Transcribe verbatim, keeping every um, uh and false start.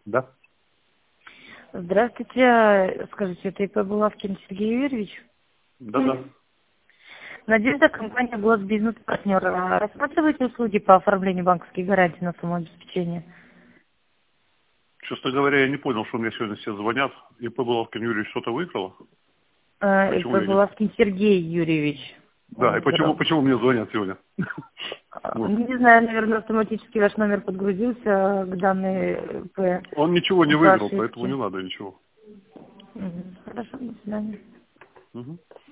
Да. Здравствуйте. Скажите, это ИП Булавкин Сергей Юрьевич? Да, да. Надежда, компания «Глаз Бизнес Партнер». А рассматриваете услуги по оформлению банковских гарантий на самообеспечение? Честно говоря, я не понял, что мне сегодня все звонят. ИП Булавкин Юрий что-то выиграла? Э, ИП Почему я не... Булавкин Сергей Юрьевич. Да, и почему, Здорово. почему мне звонят сегодня? А, Вот. Не знаю, наверное, автоматически ваш номер подгрузился к данной ИП Он ничего не по выиграл, поэтому ошибке. не надо ничего. Мгм. Хорошо, до свидания. Мгм.